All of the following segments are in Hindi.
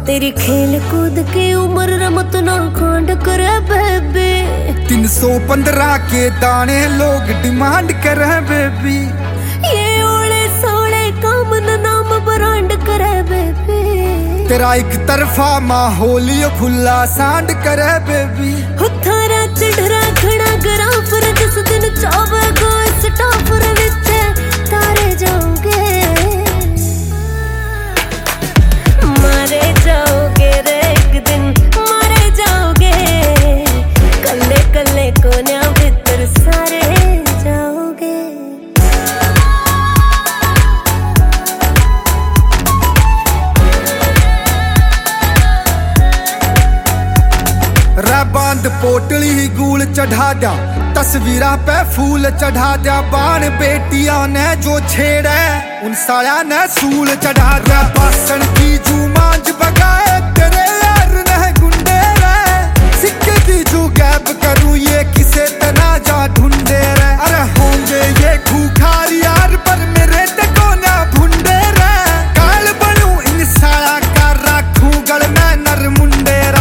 तेरी खेल कूद की उम्र रमत ना कांड करे बेबी। 315 के दाने लोग डिमांड करे बेबी। ये ओले सोले काम न नाम ब्रांड करे बेबी। तेरा एक तरफा माहौल यो खुला सांड करे बेबी। थारा चढ़रा खड़ा गरा पर जिस दिन चावेगा स्टाफ विच तारे जाओगे मारे जाओगे रे एक दिन मारे जाओगे। कल्ले कल्ले कोन्या भीतर सारे जाओगे। रे बांध पोटली ही गूल चढ़ा जा, तस्वीरा पे फूल चढ़ा जा। बाण बेटिया ने जो छेड़े उन साया ने सूल चढ़ा जा। पासन की जू मांझ बगाए तेरे यार ने गुंडे रे। सिक्के की जू गैप करूं ये किसे तना जा ढूंढे रे। अरे होंगे ये खूखार यार पर मेरे टको ना भुंडे रे। काल बनूं इन साया का राखूं गल में नर मुंडे रे।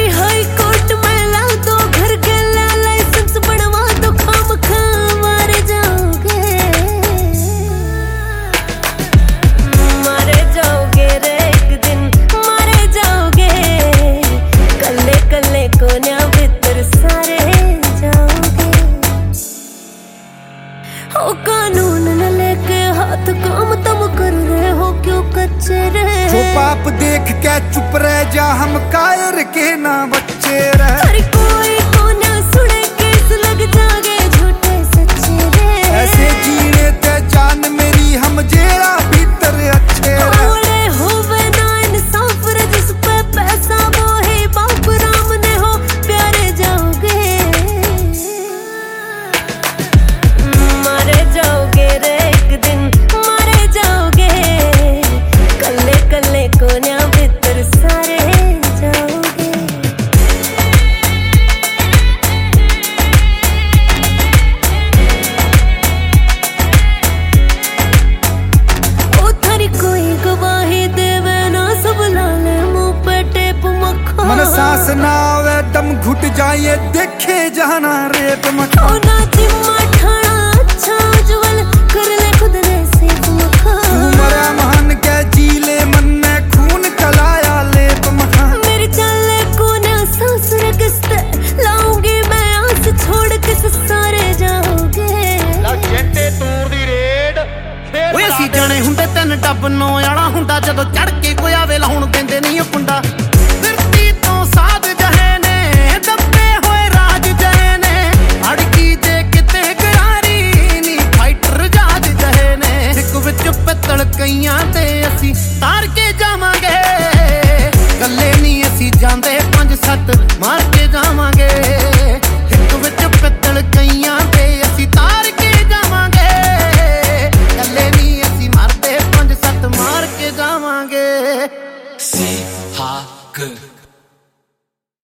कानून न लेके हाथ काम तम कर रहे हो क्यों कच्चे रे। जो पाप देख के चुप रह जा हम कायर के ना बच्चे रहे। हर कोई को ना सुने केस लग जागे झूठे सच्चे रे। ऐसे जीने ते जान मेरी हम जेरा भीतर अच्छे ओले होवे ना इंसाफ रे जिस पे पैसा वो है बाप राम ने हो प्यारे जाओगे मारे जाओगे रे एक दिन मारे जाओगे। कल्ले कल्ले कोन्या भीतर सारे जाओगे। ओ थारी कोई गवाही देवे ना सब लाले मुंह पे टेप मखा। मन सांस ना आवे दम घुट जाए देखे जाना रेप मखा। ओ ना जिम्मा ठाणा अच्छा उज्जवल कर ले खुद ने सेप मखा। तू मरा महान के जीले मन में खून चलाया लेप मखा। मेरी चाले कोन्या सासुर किस्ते लाऊंगी मैं आस छोड़ किस सारे जाओगे। जेटे तूर दी रेड ओए ਅਸੀਂ ਜਾਣੇ ਹੁੰਦੇ ਤਿੰਨ ਡੱਬ ਨੌ ਵਾਲਾ ਹੁੰਦਾ ਜਦੋਂ ਚੜ ਕੇ ਕੋਈ ਆਵੇ ਲਾਉਣ ਦਿੰਦੇ ਨਹੀਂ ਉਹ ਕੁੰਡਾ। ਫਿਰਤੀ ਤੋਂ ਸਾਧ ਜਹੇ ਨੇ ਦੱਬੇ ਹੋਏ ਰਾਜ ਜਹੇ ਨੇ। ਅੜਕੀ ਦੇ ਕਿਤੇ ਗਰਾਰੀ ਨਹੀਂ ਫਾਈਟਰ ਜਾਜ ਜਹੇ ਨੇ। ਇੱਕ ਵਿੱਚ ਪਿੱਤਲ ਕਈਆਂ ਤੇ ਅਸੀਂ ਤਾਰ ਕੇ ਜਾ